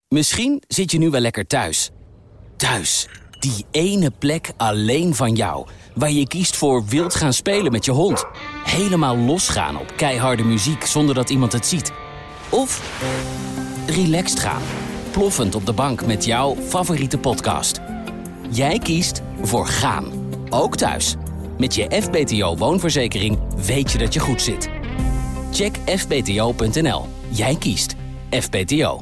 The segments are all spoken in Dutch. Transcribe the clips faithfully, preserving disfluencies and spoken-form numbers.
Misschien zit je nu wel lekker thuis. Thuis, die ene plek alleen van jou, waar je kiest voor wild gaan spelen met je hond. Helemaal losgaan op keiharde muziek zonder dat iemand het ziet. Of relaxed gaan, ploffend op de bank met jouw favoriete podcast. Jij kiest voor gaan, ook thuis. Met je F B T O woonverzekering weet je dat je goed zit. Check f b t o punt n l. Jij kiest F B T O.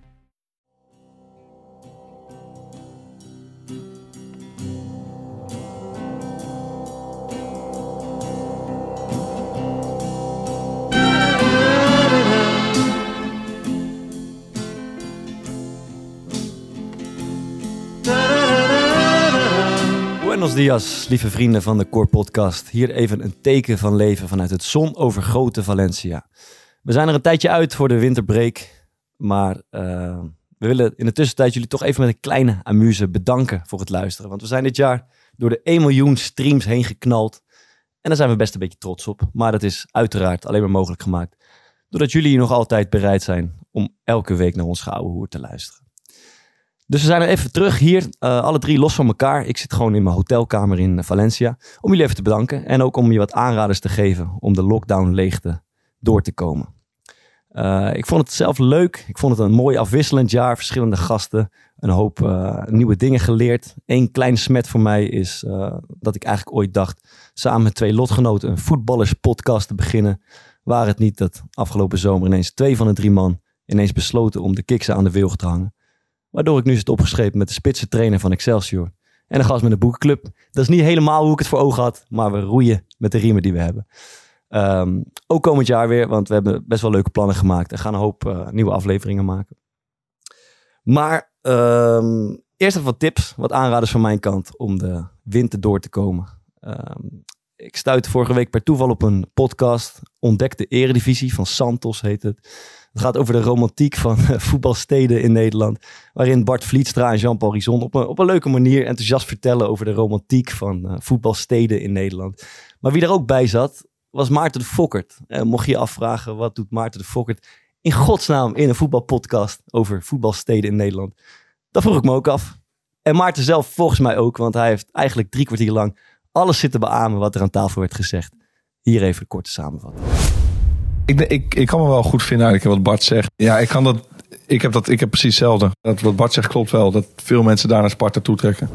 Buenos dias, lieve vrienden van de Core Podcast. Hier even een teken van leven vanuit het zonovergoten Valencia. We zijn er een tijdje uit voor de winterbreak, maar uh, we willen in de tussentijd jullie toch even met een kleine amuse bedanken voor het luisteren. Want we zijn dit jaar door de één miljoen streams heen geknald en daar zijn we best een beetje trots op. Maar dat is uiteraard alleen maar mogelijk gemaakt doordat jullie nog altijd bereid zijn om elke week naar ons geouwe hoer te luisteren. Dus we zijn er even terug hier, uh, alle drie los van elkaar. Ik zit gewoon in mijn hotelkamer in Valencia om jullie even te bedanken. En ook om je wat aanraders te geven om de lockdown leegte door te komen. Uh, ik vond het zelf leuk. Ik vond het een mooi afwisselend jaar. Verschillende gasten. Een hoop uh, nieuwe dingen geleerd. Eén klein smet voor mij is uh, dat ik eigenlijk ooit dacht samen met twee lotgenoten een voetballerspodcast te beginnen. Waar het niet dat afgelopen zomer ineens twee van de drie man ineens besloten om de kiksen aan de wilg te hangen. Waardoor ik nu zit opgeschreven met de spitse trainer van Excelsior. En een gast met een boekenclub. Dat is niet helemaal hoe ik het voor ogen had. Maar we roeien met de riemen die we hebben. Um, ook komend jaar weer. Want we hebben best wel leuke plannen gemaakt. En gaan een hoop uh, nieuwe afleveringen maken. Maar um, eerst even wat tips. Wat aanraders van mijn kant. Om de winter door te komen. Um, ik stuitte vorige week per toeval op een podcast. Ontdek de Eredivisie van Santos heet het. Het gaat over de romantiek van uh, voetbalsteden in Nederland. Waarin Bart Vlietstra en Jean-Paul Rison op een, op een leuke manier enthousiast vertellen over de romantiek van uh, voetbalsteden in Nederland. Maar wie er ook bij zat, was Maarten de Fokkert. Uh, mocht je je afvragen, wat doet Maarten de Fokkert in godsnaam in een voetbalpodcast over voetbalsteden in Nederland? Dat vroeg ik me ook af. En Maarten zelf volgens mij ook, want hij heeft eigenlijk drie kwartier lang alles zitten beamen wat er aan tafel werd gezegd. Hier even een korte samenvatting. Ik, ik, ik kan me wel goed vinden eigenlijk wat Bart zegt. Ja, ik kan dat. Ik heb dat. Ik heb precies hetzelfde. Dat wat Bart zegt klopt wel. Dat veel mensen daar naar Sparta toetrekken.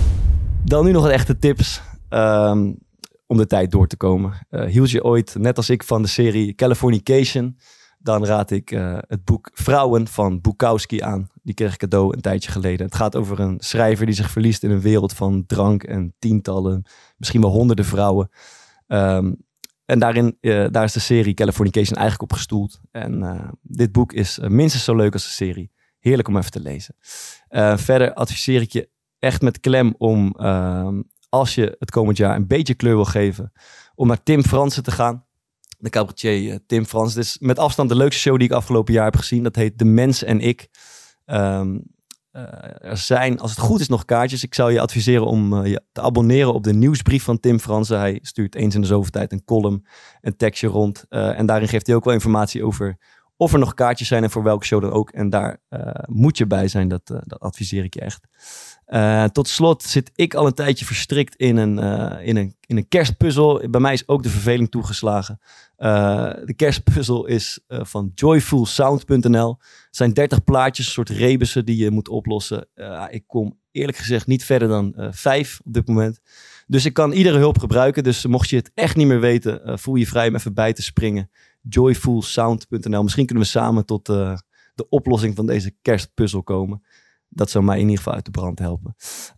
Dan nu nog wat echte tips um, om de tijd door te komen. Uh, hield je ooit, net als ik, van de serie Californication? Dan raad ik uh, het boek Vrouwen van Bukowski aan. Die kreeg ik cadeau een tijdje geleden. Het gaat over een schrijver die zich verliest in een wereld van drank en tientallen, misschien wel honderden vrouwen. Um, En daarin, uh, daar is de serie Californication eigenlijk op gestoeld. En uh, dit boek is uh, minstens zo leuk als de serie. Heerlijk om even te lezen. Uh, verder adviseer ik je echt met klem om, uh, als je het komend jaar een beetje kleur wil geven, om naar Tim Fransen te gaan. De cabaretier uh, Tim Fransen. Dit is met afstand de leukste show die ik afgelopen jaar heb gezien. Dat heet De Mens en Ik. Um, Uh, er zijn, als het goed is, nog kaartjes. Ik zou je adviseren om uh, je te abonneren op de nieuwsbrief van Tim Fransen. Hij stuurt eens in de zoveel tijd een column, een tekstje rond. Uh, en daarin geeft hij ook wel informatie over of er nog kaartjes zijn en voor welke show dan ook. En daar uh, moet je bij zijn, dat, uh, dat adviseer ik je echt. Uh, tot slot zit ik al een tijdje verstrikt in een, uh, in een, in een kerstpuzzel. Bij mij is ook de verveling toegeslagen. Uh, de kerstpuzzel is uh, van joyful sound punt n l. Het zijn dertig plaatjes, een soort rebussen die je moet oplossen. Uh, ik kom eerlijk gezegd niet verder dan uh, vijf op dit moment. Dus ik kan iedere hulp gebruiken. Dus mocht je het echt niet meer weten, uh, voel je vrij om even bij te springen. joyful sound punt n l. Misschien kunnen we samen tot uh, de oplossing van deze kerstpuzzel komen. Dat zou mij in ieder geval uit de brand helpen.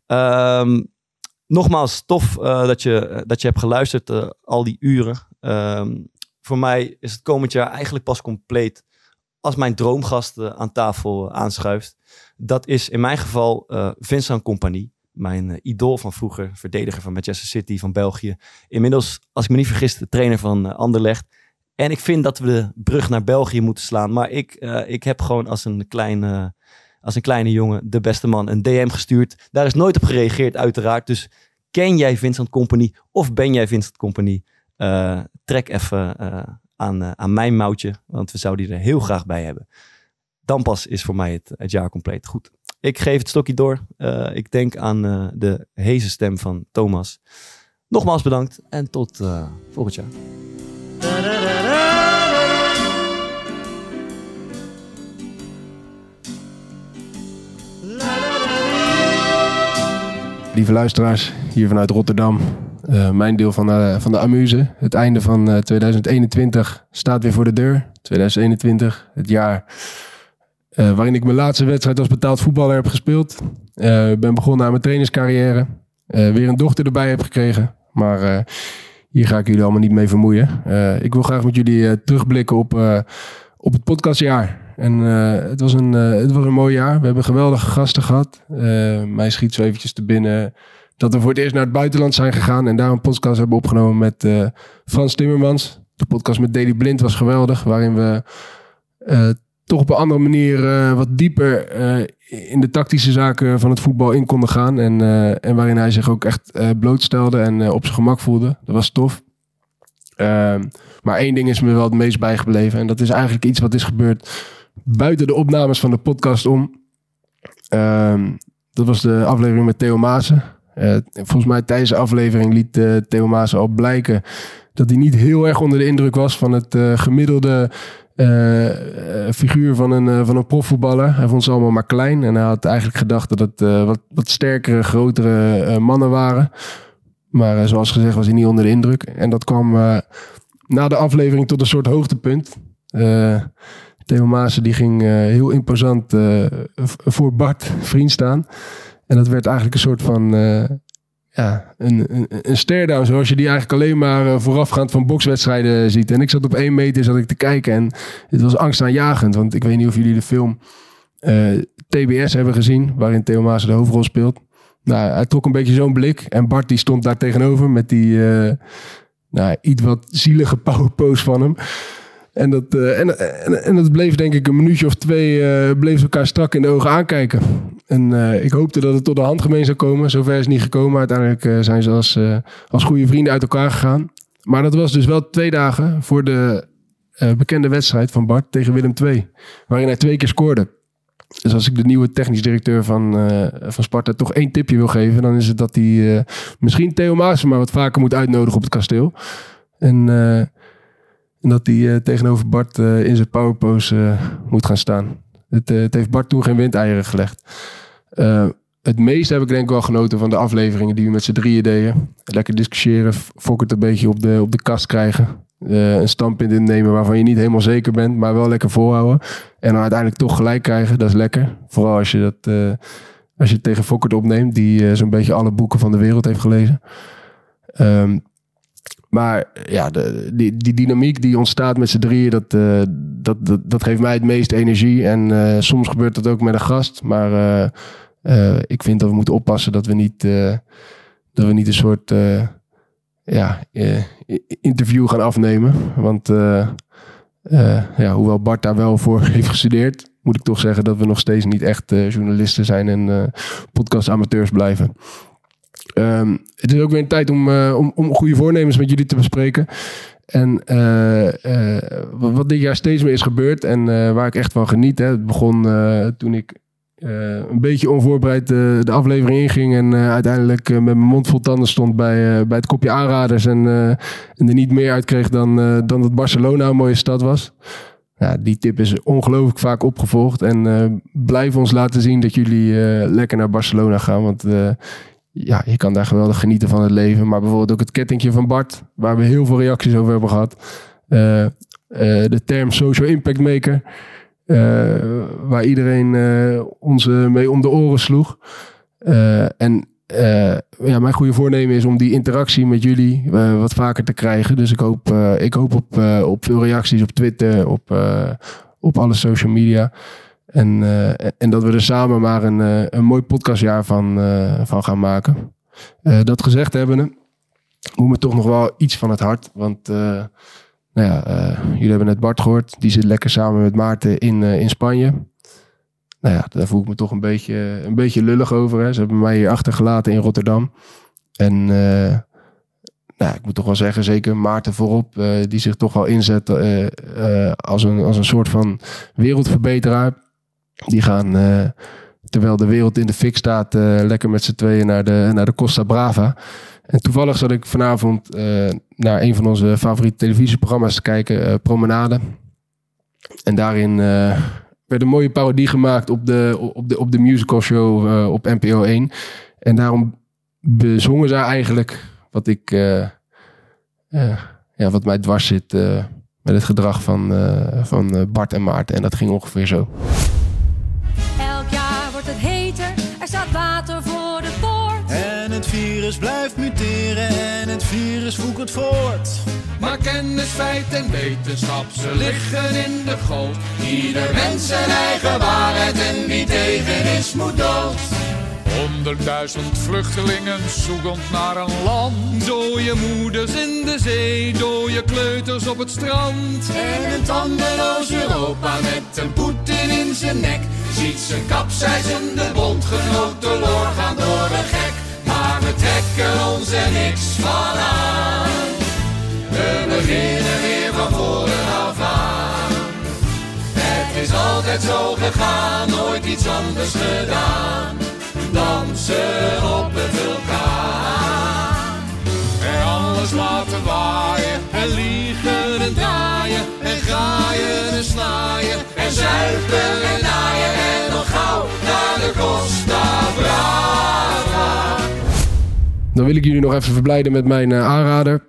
Um, nogmaals, tof uh, dat, je, dat je hebt geluisterd uh, al die uren. Um, voor mij is het komend jaar eigenlijk pas compleet als mijn droomgast uh, aan tafel uh, aanschuift. Dat is in mijn geval uh, Vincent Kompany. Mijn uh, idool van vroeger, verdediger van Manchester City, van België. Inmiddels, als ik me niet vergis, de trainer van uh, Anderlecht. En ik vind dat we de brug naar België moeten slaan. Maar ik, uh, ik heb gewoon als een klein... Uh, Als een kleine jongen, de beste man, een D M gestuurd. Daar is nooit op gereageerd, uiteraard. Dus ken jij Vincent Kompany of ben jij Vincent Kompany? Uh, trek even uh, aan, uh, aan mijn mouwtje, want we zouden die er heel graag bij hebben. dan pas is voor mij het, het jaar compleet. Goed, ik geef het stokje door. Uh, ik denk aan uh, de heese stem van Thomas. Nogmaals bedankt en tot uh, volgend jaar. Lieve luisteraars, hier vanuit Rotterdam. Uh, mijn deel van de, van de Amuse. Het einde van uh, tweeduizend eenentwintig staat weer voor de deur. tweeduizend eenentwintig, het jaar uh, waarin ik mijn laatste wedstrijd als betaald voetballer heb gespeeld. Ik uh, ben begonnen aan mijn trainerscarrière. Uh, weer een dochter erbij heb gekregen. Maar uh, hier ga ik jullie allemaal niet mee vermoeien. Uh, ik wil graag met jullie uh, terugblikken op, uh, op het podcastjaar. En uh, het, was een, uh, het was een mooi jaar. We hebben geweldige gasten gehad. Uh, mij schiet zo eventjes te binnen dat we voor het eerst naar het buitenland zijn gegaan. En daar een podcast hebben opgenomen met uh, Frans Timmermans. De podcast met Daley Blind was geweldig. Waarin we uh, toch op een andere manier uh, wat dieper uh, in de tactische zaken van het voetbal in konden gaan. En, uh, en waarin hij zich ook echt uh, blootstelde en uh, op zijn gemak voelde. Dat was tof. Uh, maar één ding is me wel het meest bijgebleven. En dat is eigenlijk iets wat is gebeurd buiten de opnames van de podcast om. Uh, dat was de aflevering met Theo Maassen. Uh, volgens mij tijdens de aflevering liet uh, Theo Maassen al blijken dat hij niet heel erg onder de indruk was van het uh, gemiddelde uh, uh, figuur van een, uh, van een profvoetballer. Hij vond ze allemaal maar klein en hij had eigenlijk gedacht dat het uh, wat, wat sterkere, grotere uh, mannen waren. Maar uh, zoals gezegd was hij niet onder de indruk. En dat kwam uh, na de aflevering tot een soort hoogtepunt. Uh, Theo Maassen die ging uh, heel imposant uh, voor Bart Vriend staan. En dat werd eigenlijk een soort van uh, ja, een, een, een stare-down. Zoals je die eigenlijk alleen maar uh, voorafgaand van bokswedstrijden ziet. En ik zat op één meter zat ik te kijken. En het was angstaanjagend. Want ik weet niet of jullie de film uh, T B S hebben gezien. Waarin Theo Maassen de hoofdrol speelt. Nou, hij trok een beetje zo'n blik. En Bart die stond daar tegenover met die uh, nou, iets wat zielige powerpose van hem. En dat, uh, en, en, en dat bleef denk ik een minuutje of twee, uh, bleef ze elkaar strak in de ogen aankijken. En uh, ik hoopte dat het tot de handgemeen zou komen. Zover is het niet gekomen. Uiteindelijk uh, zijn ze als, uh, als goede vrienden uit elkaar gegaan. Maar dat was dus wel twee dagen voor de uh, bekende wedstrijd van Bart tegen Willem twee. Waarin hij twee keer scoorde. Dus als ik de nieuwe technisch directeur van, uh, van Sparta toch één tipje wil geven, dan is het dat hij uh, misschien Theo Maassen maar wat vaker moet uitnodigen op het kasteel. En... Uh, En dat hij uh, tegenover Bart uh, in zijn powerpose uh, moet gaan staan. Het, uh, het heeft Bart toen geen windeieren gelegd. Uh, het meeste heb ik denk ik wel genoten van de afleveringen die we met z'n drieën deden. Lekker discussiëren, Fokkert een beetje op de, op de kast krijgen. Uh, een standpunt innemen waarvan je niet helemaal zeker bent, maar wel lekker volhouden. En dan uiteindelijk toch gelijk krijgen, dat is lekker. Vooral als je, dat, uh, als je het tegen Fokkert opneemt, die uh, zo'n beetje alle boeken van de wereld heeft gelezen. Um, Maar ja, de, die, die dynamiek die ontstaat met z'n drieën, dat, uh, dat, dat, dat geeft mij het meeste energie. En uh, soms gebeurt dat ook met een gast. Maar uh, uh, ik vind dat we moeten oppassen dat we niet, uh, dat we niet een soort uh, ja, uh, interview gaan afnemen. Want uh, uh, ja, hoewel Bart daar wel voor heeft gestudeerd, moet ik toch zeggen dat we nog steeds niet echt uh, journalisten zijn en uh, podcastamateurs blijven. Um, het is ook weer een tijd om, uh, om, om goede voornemens met jullie te bespreken. En uh, uh, wat dit jaar steeds meer is gebeurd en uh, waar ik echt van geniet. Hè. Het begon uh, toen ik uh, een beetje onvoorbereid uh, de aflevering inging. En uh, uiteindelijk uh, met mijn mond vol tanden stond bij, uh, bij het kopje aanraders. En, uh, en er niet meer uitkreeg dan, uh, dan dat Barcelona een mooie stad was. Ja, die tip is ongelooflijk vaak opgevolgd. En uh, blijf ons laten zien dat jullie uh, lekker naar Barcelona gaan. Want... Uh, Ja, je kan daar geweldig genieten van het leven. Maar bijvoorbeeld ook het kettingje van Bart, waar we heel veel reacties over hebben gehad. Uh, uh, de term social impact maker, uh, waar iedereen uh, ons uh, mee om de oren sloeg. Uh, en uh, ja, mijn goede voornemen is om die interactie met jullie uh, wat vaker te krijgen. Dus ik hoop, uh, ik hoop op, uh, op veel reacties op Twitter, op, uh, op alle social media. En, uh, en dat we er samen maar een, uh, een mooi podcastjaar van, uh, van gaan maken. Uh, dat gezegd hebbende, moet me toch nog wel iets van het hart. Want uh, nou ja, uh, jullie hebben net Bart gehoord. Die zit lekker samen met Maarten in, uh, in Spanje. Nou ja, daar voel ik me toch een beetje, een beetje lullig over. Hè. Ze hebben mij hier achtergelaten in Rotterdam. En uh, nou, ik moet toch wel zeggen, zeker Maarten voorop. Uh, die zich toch wel inzet uh, uh, als, een, als een soort van wereldverbeteraar. Die gaan, uh, terwijl de wereld in de fik staat, uh, lekker met z'n tweeën naar de, naar de Costa Brava. En toevallig zat ik vanavond uh, naar een van onze favoriete televisieprogramma's te kijken, uh, Promenade. En daarin uh, werd een mooie parodie gemaakt op de, op de, op de musical show uh, op N P O één. En daarom bezongen zij eigenlijk wat ik, uh, uh, ja, wat mij dwars zit uh, met het gedrag van, uh, van Bart en Maarten. En dat ging ongeveer zo. Elk jaar wordt het heter, er staat water voor de poort. En het virus blijft muteren en het virus woekert voort. Maar kennis, feit en wetenschap, ze liggen in de goot. Ieder mens zijn eigen waarheid en wie tegen is moet dood. Honderdduizend vluchtelingen zoekend naar een land. Dode moeders in de zee, dode kleuters op het strand. En een tandeloos Europa met een Poetin in zijn nek. Ziet zijn kapseizende bondgenoot teloor gaan door de gek. Maar we trekken ons er niks van aan. We beginnen weer van voren af aan. Het is altijd zo gegaan, nooit iets anders gedaan. Dansen op een vulkaan. En alles laten waaien. En liegen en draaien. En graaien en snaaien. En zuipen en naaien. En nog gauw naar de Costa Brava. Dan wil ik jullie nog even verblijden met mijn uh, aanrader.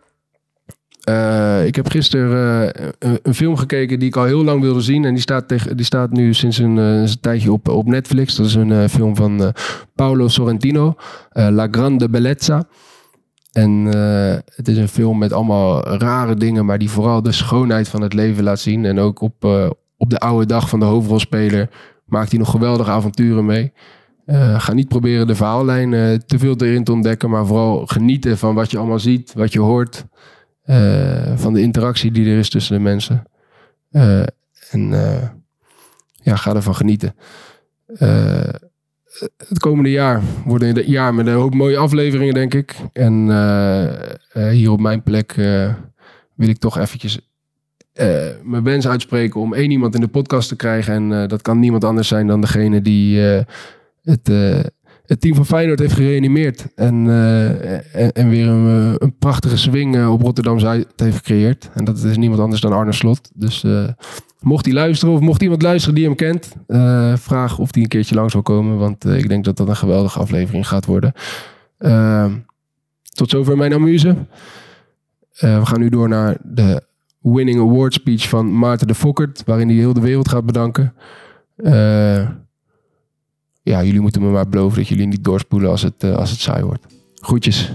Uh, ik heb gisteren uh, een, een film gekeken die ik al heel lang wilde zien. En die staat, tegen, die staat nu sinds een, uh, een tijdje op, op Netflix. Dat is een uh, film van uh, Paolo Sorrentino. Uh, La Grande Bellezza. En uh, het is een film met allemaal rare dingen. Maar die vooral de schoonheid van het leven laat zien. En ook op, uh, op de oude dag van de hoofdrolspeler maakt hij nog geweldige avonturen mee. Uh, ga niet proberen de verhaallijn uh, te veel erin te ontdekken. Maar vooral genieten van wat je allemaal ziet. Wat je hoort. Uh, van de interactie die er is tussen de mensen. Uh, en uh, ja, ga ervan genieten. Uh, het komende jaar wordt een jaar met een hoop mooie afleveringen, denk ik. En uh, uh, hier op mijn plek uh, wil ik toch eventjes uh, mijn wens uitspreken om één iemand in de podcast te krijgen. En uh, dat kan niemand anders zijn dan degene die uh, het... Uh, het team van Feyenoord heeft gereanimeerd. En, uh, en, en weer een, een prachtige swing uh, op Rotterdam Zuid heeft gecreëerd. En dat is niemand anders dan Arne Slot. Dus uh, mocht hij luisteren of mocht iemand luisteren die hem kent. Uh, vraag of hij een keertje langs wil komen. Want uh, ik denk dat dat een geweldige aflevering gaat worden. Uh, tot zover mijn amuse. Uh, we gaan nu door naar de winning award speech van Maarten de Fokkert. Waarin hij heel de wereld gaat bedanken. Uh, Ja, jullie moeten me maar beloven dat jullie niet doorspoelen als het, uh, als het saai wordt. Groetjes.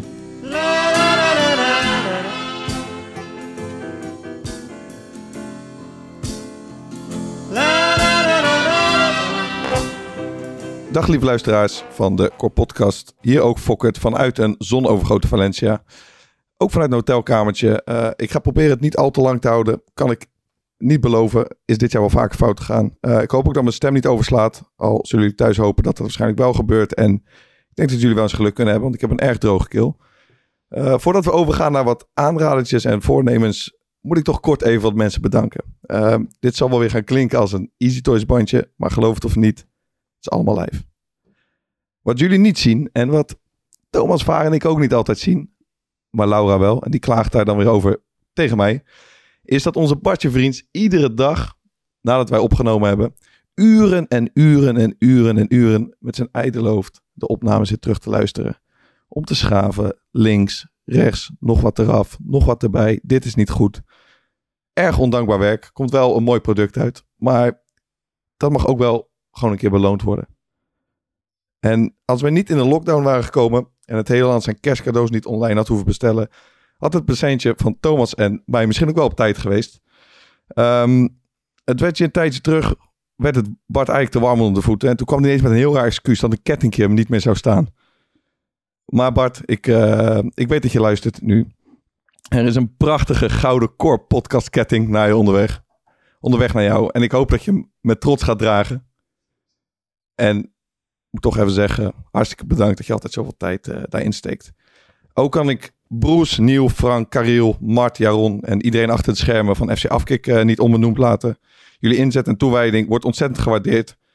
Dag lieve luisteraars van de Core Podcast. Hier ook Fokkert vanuit een zonovergoten Valencia. Ook vanuit een hotelkamertje. Uh, ik ga proberen het niet al te lang te houden. Kan ik niet beloven. Is dit jaar wel vaker fout gegaan. Uh, ik hoop ook dat mijn stem niet overslaat. Al zullen jullie thuis hopen dat dat waarschijnlijk wel gebeurt. En ik denk dat jullie wel eens geluk kunnen hebben. Want ik heb een erg droge keel. Uh, voordat we overgaan naar wat aanradertjes en voornemens, moet ik toch kort even wat mensen bedanken. Uh, dit zal wel weer gaan klinken als een Easy Toys bandje. Maar geloof het of niet. Het is allemaal live. Wat jullie niet zien. En wat Thomas Vaar en ik ook niet altijd zien. Maar Laura wel. En die klaagt daar dan weer over tegen mij. Is dat onze Bartje Vriends iedere dag, nadat wij opgenomen hebben, uren en uren en uren en uren met zijn ijdele hoofd de opname zit terug te luisteren. Om te schaven, links, rechts, nog wat eraf, nog wat erbij. Dit is niet goed. Erg ondankbaar werk. Komt wel een mooi product uit. Maar dat mag ook wel gewoon een keer beloond worden. En als wij niet in een lockdown waren gekomen en het hele land zijn kerstcadeaus niet online had hoeven bestellen, had het presentje van Thomas en mij misschien ook wel op tijd geweest. Um, het werd je een tijdje terug, werd het Bart eigenlijk te warm onder de voeten. En toen kwam hij ineens met een heel raar excuus dat een kettingje hem niet meer zou staan. Maar Bart, ik, uh, ik weet dat je luistert nu. Er is een prachtige gouden Core podcast ketting naar je onderweg. Onderweg naar jou. En ik hoop dat je hem met trots gaat dragen. En ik moet toch even zeggen, hartstikke bedankt dat je altijd zoveel tijd uh, daarin steekt. Ook kan ik Broes, Niel, Frank, Kariel, Mart, Jaron en iedereen achter het schermen van F C Afkik uh, niet onbenoemd laten. Jullie inzet en toewijding wordt ontzettend gewaardeerd.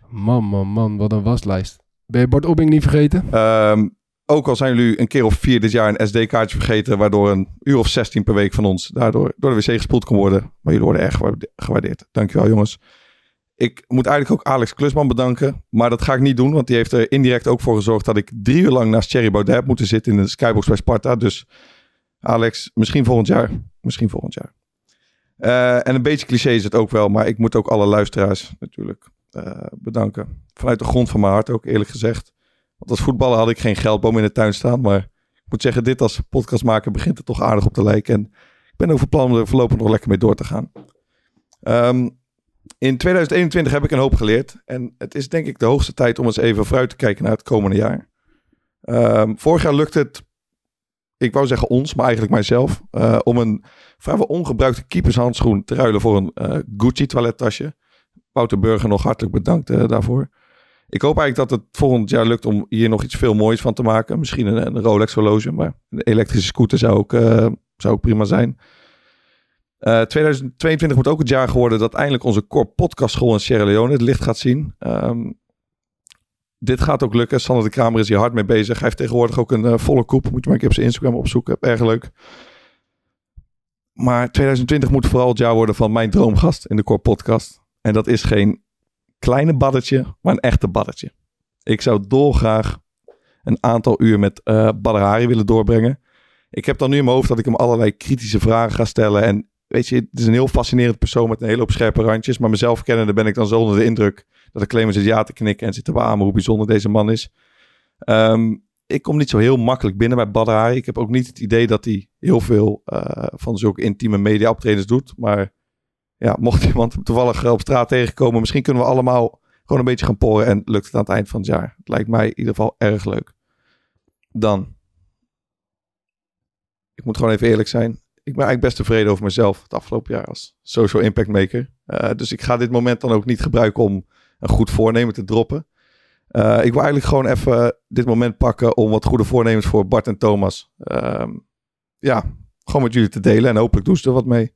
Man, man, man, wat een waslijst. Ben je Bart Obbing niet vergeten? Um, ook al zijn jullie een keer of vier dit jaar een S D-kaartje vergeten, waardoor een uur of zestien per week van ons daardoor door de wc gespoeld kan worden. Maar jullie worden erg gewaardeerd. Dankjewel, jongens. Ik moet eigenlijk ook Alex Klusman bedanken, maar dat ga ik niet doen, want die heeft er indirect ook voor gezorgd dat ik drie uur lang naast Thierry Baudet heb moeten zitten in de skybox bij Sparta. Dus Alex, misschien volgend jaar. Misschien volgend jaar. Uh, en een beetje cliché is het ook wel, maar ik moet ook alle luisteraars natuurlijk uh, bedanken. Vanuit de grond van mijn hart ook, eerlijk gezegd. Want als voetballer had ik geen geldboom in de tuin staan, maar ik moet zeggen, dit als podcastmaker begint er toch aardig op te lijken. En ik ben over plan om er voorlopig nog lekker mee door te gaan. Um, in tweeduizend eenentwintig heb ik een hoop geleerd. En het is denk ik de hoogste tijd om eens even vooruit te kijken naar het komende jaar. Um, vorig jaar lukte het, ik wou zeggen ons, maar eigenlijk mijzelf, uh, om een vrijwel ongebruikte keepershandschoen te ruilen voor een uh, Gucci toilettasje. Wouter Burger nog hartelijk bedankt uh, daarvoor. Ik hoop eigenlijk dat het volgend jaar lukt om hier nog iets veel moois van te maken. Misschien een, een Rolex horloge, maar een elektrische scooter zou ook, uh, zou ook prima zijn. Uh, tweeduizend tweeëntwintig moet ook het jaar geworden dat eindelijk onze core podcast school in Sierra Leone het licht gaat zien. Um, dit gaat ook lukken. Sander de Kramer is hier hard mee bezig. Hij heeft tegenwoordig ook een uh, volle koep. Moet je maar een keer op zijn Instagram opzoeken. Erg leuk. Maar tweeduizend twintig moet vooral het jaar worden van mijn droomgast in de core podcast. En dat is geen kleine baddetje, maar een echte baddetje. Ik zou dolgraag een aantal uur met uh, Badr Hari willen doorbrengen. Ik heb dan nu in mijn hoofd dat ik hem allerlei kritische vragen ga stellen. En weet je, het is een heel fascinerend persoon met een hele hoop scherpe randjes. Maar mezelf kennende ben ik dan zo onder de indruk dat ik alleen maar zit ja te knikken en zit te beamen hoe bijzonder deze man is. Um, ik kom niet zo heel makkelijk binnen bij Badr Hari. Ik heb ook niet het idee dat hij heel veel uh, van zulke intieme media optredens doet. Maar ja, mocht iemand toevallig op straat tegenkomen, misschien kunnen we allemaal gewoon een beetje gaan poren en lukt het aan het eind van het jaar. Het lijkt mij in ieder geval erg leuk. Dan. Ik moet gewoon even eerlijk zijn. Ik ben eigenlijk best tevreden over mezelf het afgelopen jaar als social impact maker. Uh, dus ik ga dit moment dan ook niet gebruiken om een goed voornemen te droppen. Uh, ik wil eigenlijk gewoon even dit moment pakken om wat goede voornemens voor Bart en Thomas. Uh, ja, gewoon met jullie te delen en hopelijk doen ze er wat mee.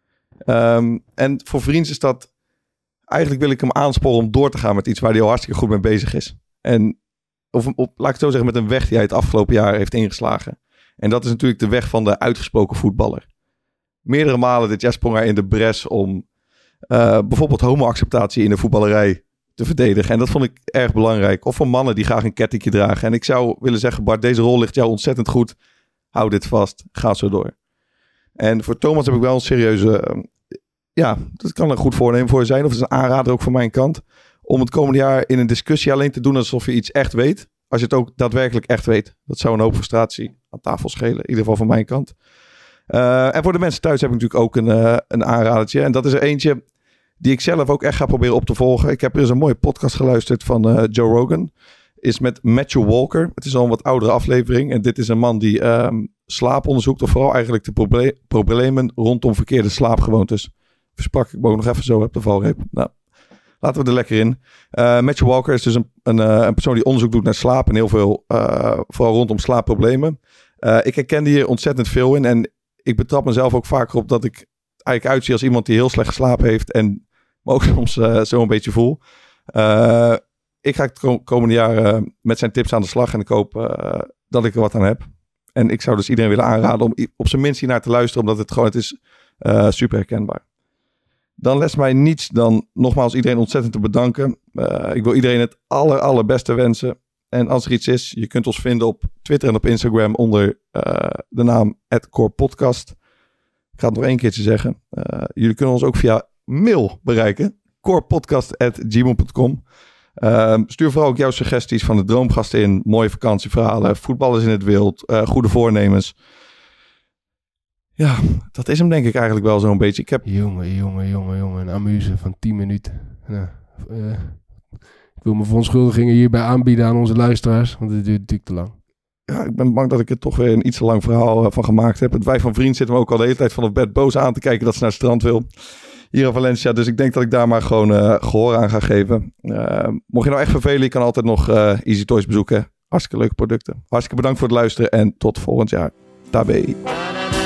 Um, en voor Vriends is dat, eigenlijk wil ik hem aansporen om door te gaan met iets waar hij al hartstikke goed mee bezig is. En, of op, laat ik het zo zeggen, met een weg die hij het afgelopen jaar heeft ingeslagen. En dat is natuurlijk de weg van de uitgesproken voetballer. Meerdere malen dit jaar sprong hij in de bres om uh, bijvoorbeeld homo-acceptatie in de voetballerij te verdedigen. En dat vond ik erg belangrijk. Of voor mannen die graag een kettingje dragen. En ik zou willen zeggen, Bart, deze rol ligt jou ontzettend goed. Hou dit vast. Ga zo door. En voor Thomas heb ik wel een serieuze... Uh, ja, dat kan een goed voornemen voor je zijn. Of het is een aanrader ook van mijn kant. Om het komende jaar in een discussie alleen te doen alsof je iets echt weet. Als je het ook daadwerkelijk echt weet. Dat zou een hoop frustratie aan tafel schelen. In ieder geval van mijn kant. Uh, en voor de mensen thuis heb ik natuurlijk ook een, uh, een aanradertje. En dat is er eentje die ik zelf ook echt ga proberen op te volgen. Ik heb er eens een mooie podcast geluisterd van uh, Joe Rogan. Is met Matthew Walker. Het is al een wat oudere aflevering. En dit is een man die um, slaap onderzoekt. Of vooral eigenlijk de proble- problemen rondom verkeerde slaapgewoontes. Versprak ik me ook nog even zo op de valreep. Nou, laten we er lekker in. Uh, Matthew Walker is dus een, een, uh, een persoon die onderzoek doet naar slaap. En heel veel, uh, vooral rondom slaapproblemen. Uh, ik herkende hier ontzettend veel in. En ik betrap mezelf ook vaker op dat ik eigenlijk uitzie als iemand die heel slecht geslapen heeft. En me ook soms uh, zo een beetje voel. Uh, ik ga het komende jaar uh, met zijn tips aan de slag. En ik hoop uh, dat ik er wat aan heb. En ik zou dus iedereen willen aanraden om op zijn minst hiernaar te luisteren. Omdat het gewoon, het is uh, super herkenbaar. Dan rest mij niets dan nogmaals iedereen ontzettend te bedanken. Uh, ik wil iedereen het aller, allerbeste wensen. En als er iets is, je kunt ons vinden op Twitter en op Instagram onder uh, de naam at core podcast. Ik ga het nog één keertje zeggen. Uh, jullie kunnen ons ook via mail bereiken. core podcast at gmail dot com. Uh, stuur vooral ook jouw suggesties van de droomgasten in. Mooie vakantieverhalen, voetballers in het wild, uh, goede voornemens. Ja, dat is hem denk ik eigenlijk wel zo'n beetje. Ik heb... Jongen, jongen, jongen, jongen. Een amuse van tien minuten. Nou, uh, ik wil mijn verontschuldigingen hierbij aanbieden aan onze luisteraars. Want het duurt natuurlijk te lang. Ja, ik ben bang dat ik er toch weer een iets te lang verhaal uh, van gemaakt heb. Het wijf van Vriend zitten me ook al de hele tijd van het bed boos aan te kijken dat ze naar het strand wil. Hier in Valencia. Dus ik denk dat ik daar maar gewoon uh, gehoor aan ga geven. Uh, mocht je nou echt vervelen, je kan altijd nog uh, Easy Toys bezoeken. Hartstikke leuke producten. Hartstikke bedankt voor het luisteren en tot volgend jaar. Tabé.